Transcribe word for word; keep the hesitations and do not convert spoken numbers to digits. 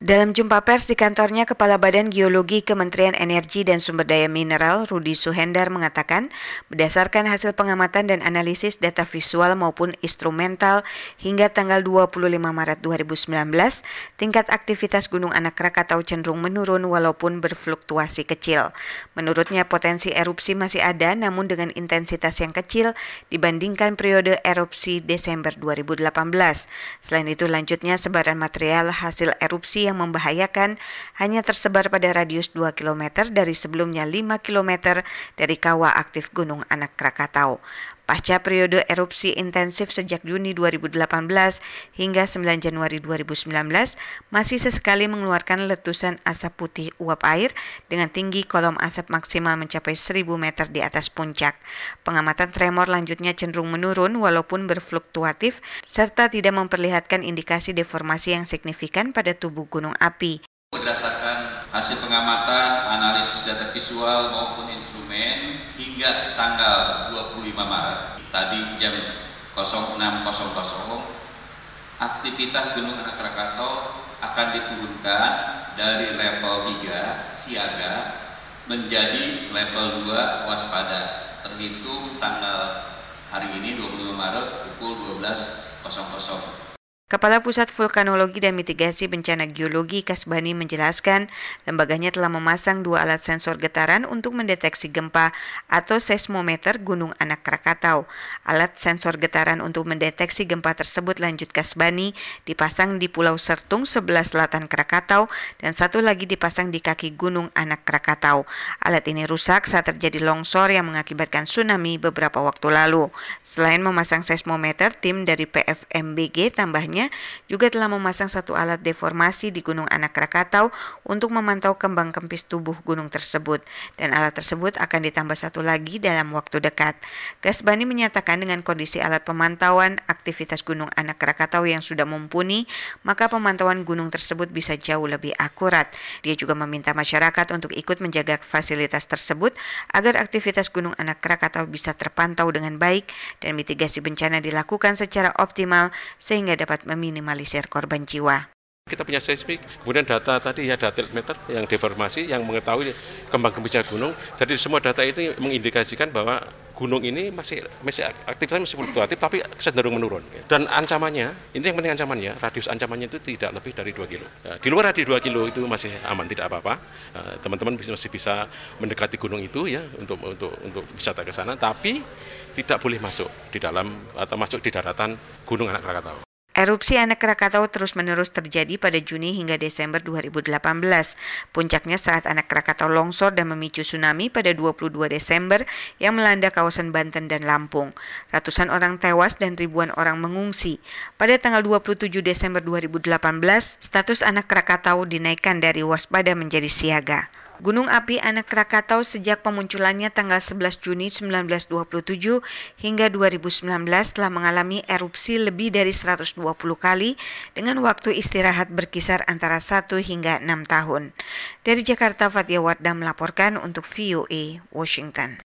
Dalam jumpa pers di kantornya, Kepala Badan Geologi Kementerian Energi dan Sumber Daya Mineral Rudi Suhendar mengatakan, berdasarkan hasil pengamatan dan analisis data visual maupun instrumental hingga tanggal dua puluh lima Maret dua ribu sembilan belas, tingkat aktivitas Gunung Anak Krakatau cenderung menurun walaupun berfluktuasi kecil. Menurutnya, potensi erupsi masih ada namun dengan intensitas yang kecil dibandingkan periode erupsi Desember dua ribu delapan belas. Selain itu, lanjutnya sebaran material hasil erupsi yang membahayakan hanya tersebar pada radius dua kilometer dari sebelumnya lima kilometer dari kawah aktif Gunung Anak Krakatau. Pasca periode erupsi intensif sejak Juni dua ribu delapan belas hingga sembilan Januari dua ribu sembilan belas, masih sesekali mengeluarkan letusan asap putih uap air dengan tinggi kolom asap maksimal mencapai seribu meter di atas puncak. Pengamatan tremor lanjutnya cenderung menurun walaupun berfluktuatif serta tidak memperlihatkan indikasi deformasi yang signifikan pada tubuh gunung api. Berdasarkan hasil pengamatan, analisis data visual maupun instrumen hingga tanggal dua puluh lima Maret, tadi jam enam nol nol, aktivitas Gunung Anak Krakatau akan diturunkan dari level tiga siaga menjadi level dua waspada, terhitung tanggal hari ini dua puluh lima Maret pukul dua belas. Kepala Pusat Vulkanologi dan Mitigasi Bencana Geologi Kasbani menjelaskan, lembaganya telah memasang dua alat sensor getaran untuk mendeteksi gempa atau seismometer Gunung Anak Krakatau. Alat sensor getaran untuk mendeteksi gempa tersebut, lanjut Kasbani, dipasang di Pulau Sertung sebelah selatan Krakatau dan satu lagi dipasang di kaki Gunung Anak Krakatau. Alat ini rusak saat terjadi longsor yang mengakibatkan tsunami beberapa waktu lalu. Selain memasang seismometer, tim dari P V M B G tambahnya juga telah memasang satu alat deformasi di Gunung Anak Krakatau untuk memantau kembang kempis tubuh gunung tersebut, dan alat tersebut akan ditambah satu lagi dalam waktu dekat. Kasbani menyatakan dengan kondisi alat pemantauan aktivitas Gunung Anak Krakatau yang sudah mumpuni, maka pemantauan gunung tersebut bisa jauh lebih akurat. Dia juga meminta masyarakat untuk ikut menjaga fasilitas tersebut agar aktivitas Gunung Anak Krakatau bisa terpantau dengan baik dan mitigasi bencana dilakukan secara optimal sehingga dapat meminimalisir korban jiwa. Kita punya seismik, kemudian data tadi ya data meter yang deformasi yang mengetahui kembang kempisnya gunung. Jadi semua data itu mengindikasikan bahwa gunung ini masih masih aktivitasnya masih fluktuatif tapi cenderung menurun. Dan ancamannya, ini yang penting ancamannya, radius ancamannya itu tidak lebih dari dua kilo. Ya, di luar radius dua kilo itu masih aman, tidak apa-apa. Ya, teman-teman masih bisa mendekati gunung itu ya untuk untuk untuk wisata ke sana, tapi tidak boleh masuk di dalam atau masuk di daratan Gunung Anak Krakatau. Erupsi Anak Krakatau terus-menerus terjadi pada Juni hingga Desember dua ribu delapan belas. Puncaknya saat Anak Krakatau longsor dan memicu tsunami pada dua puluh dua Desember yang melanda kawasan Banten dan Lampung. Ratusan orang tewas dan ribuan orang mengungsi. Pada tanggal dua puluh tujuh Desember dua ribu delapan belas, status Anak Krakatau dinaikkan dari waspada menjadi siaga. Gunung api Anak Krakatau sejak pemunculannya tanggal sebelas Juni seribu sembilan ratus dua puluh tujuh hingga dua ribu sembilan belas telah mengalami erupsi lebih dari seratus dua puluh kali dengan waktu istirahat berkisar antara satu hingga enam tahun. Dari Jakarta, Fathia Wardah melaporkan untuk V O A Washington.